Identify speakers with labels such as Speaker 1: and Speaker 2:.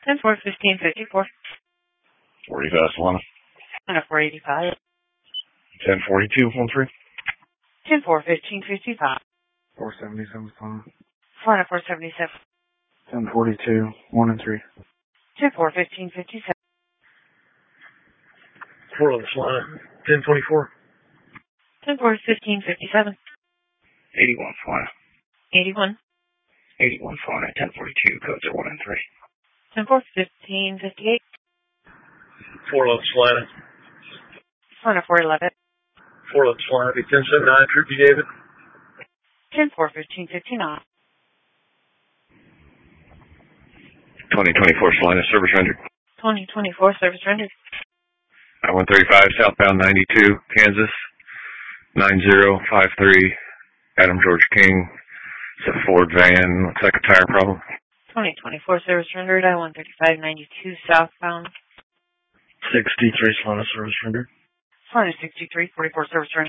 Speaker 1: 10-4-15-54.
Speaker 2: 45 Solana.
Speaker 1: And a 485.
Speaker 2: 1042 13.
Speaker 1: 10-4-15-55.
Speaker 3: 477 Solana.
Speaker 1: 4 and a 477.
Speaker 3: 1042 1 and 3.
Speaker 1: 10-4-15-57.
Speaker 4: 411 Solana. 1024.
Speaker 1: 10-4-15-57.
Speaker 2: 81 Solana.
Speaker 1: 81.
Speaker 2: 81 Solana. 1042 codes are 1 and 3.
Speaker 1: 10-4-15-58.
Speaker 4: 411 Solana.
Speaker 1: 4 and a 411.
Speaker 4: 411 Solana. 1079 Troop B David.
Speaker 1: 10-4-15-59.
Speaker 2: 2024 Solana. Service rendered.
Speaker 1: 2024 service rendered.
Speaker 2: I-135 southbound 92 Kansas. 9053 Adam George King. It's a Ford van. Looks like a tire problem.
Speaker 1: 2024 service rendered. I-135 92 southbound.
Speaker 3: 63 Solana service rendered.
Speaker 1: 463 44 service rendered.